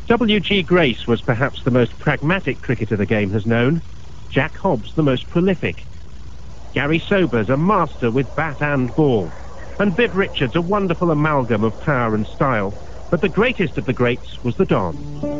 W.G. Grace was perhaps the most pragmatic cricketer the game has known. Jack Hobbs the most prolific. Gary Sobers a master with bat and ball. And Viv Richards a wonderful amalgam of power and style. But the greatest of the greats was the Don.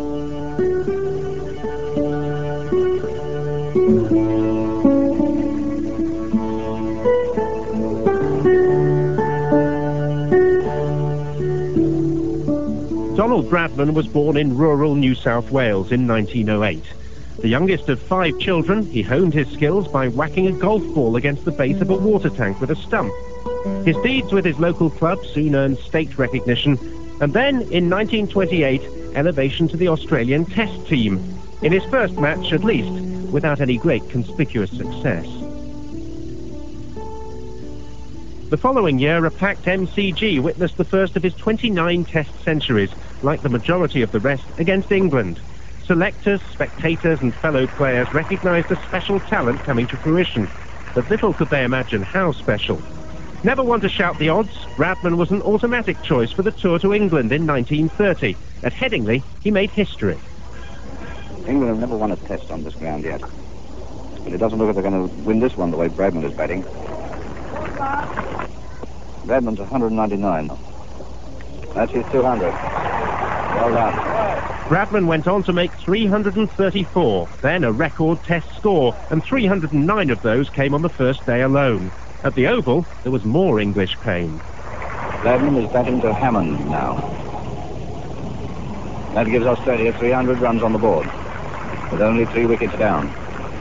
Donald Bradman was born in rural New South Wales in 1908. The youngest of 5 children, he honed his skills by whacking a golf ball against the base of a water tank with a stump. His deeds with his local club soon earned state recognition, and then, in 1928, elevation to the Australian Test team, in his first match at least, without any great conspicuous success. The following year, a packed MCG witnessed the first of his 29 Test centuries, like the majority of the rest, against England. Selectors, spectators and fellow players recognised a special talent coming to fruition, but little could they imagine how special. Never one to shout the odds, Bradman was an automatic choice for the tour to England in 1930. At Headingley, he made history. England have never won a Test on this ground yet, but it doesn't look like they're going to win this one the way Bradman is batting. Bradman's 199. That's his 200. Well done. Bradman went on to make 334, then a record Test score, and 309 of those came on the first day alone. At the Oval, there was more English pain. Bradman is batting to Hammond now. That gives Australia 300 runs on the board, with only 3 wickets down.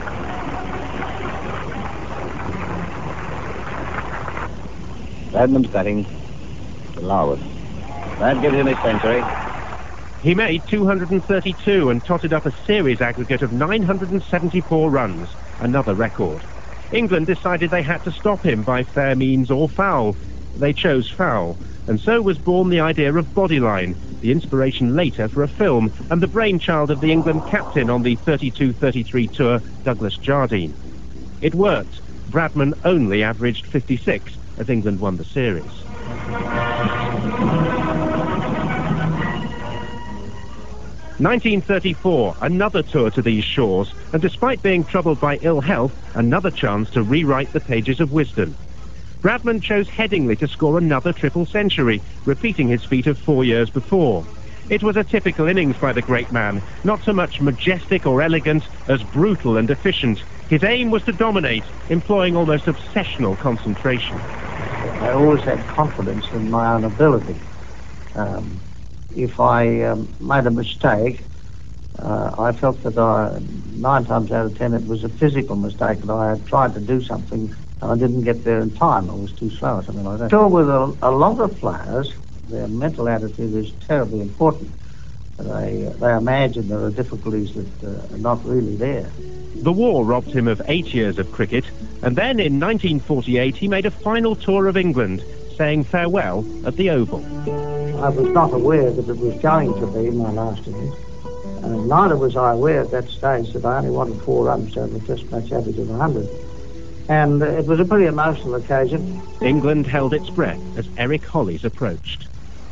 Bradman's batting to Larwood. That gives him his century. He made 232 and totted up a series aggregate of 974 runs, another record. England decided they had to stop him by fair means or foul. They chose foul, and so was born the idea of Bodyline, the inspiration later for a film, and the brainchild of the England captain on the 32-33 tour, Douglas Jardine. It worked. Bradman only averaged 56 as England won the series. (1934), another tour to these shores, and despite being troubled by ill health, another chance to rewrite the pages of wisdom. Bradman chose Headingley to score another triple century, repeating his feat of 4 years before. It was a typical innings by the great man, not so much majestic or elegant as brutal and efficient. His aim was to dominate, employing almost obsessional concentration. I always had confidence in my own ability. If I made a mistake, I felt that 9 times out of 10 it was a physical mistake, that I had tried to do something and I didn't get there in time. I was too slow or something like that. Sure, with a lot of players, their mental attitude is terribly important. They imagine there are difficulties that are not really there. The war robbed him of 8 years of cricket, and then in 1948 he made a final tour of England, saying farewell at the Oval. I was not aware that it was going to be my last innings, and neither was I aware at that stage that I only wanted 4 runs to have a Test match average of 100. And it was a pretty emotional occasion. England held its breath as Eric Hollies approached.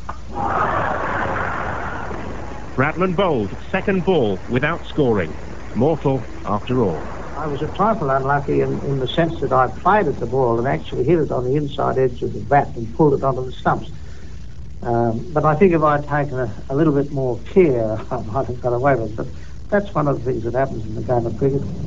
Bradman bowled, second ball, without scoring. Mortal, after all. I was a trifle unlucky in the sense that I played at the ball and actually hit it on the inside edge of the bat and pulled it onto the stumps. But I think if I'd taken a little bit more care, I might have got away with it. But that's one of the things that happens in the game of cricket.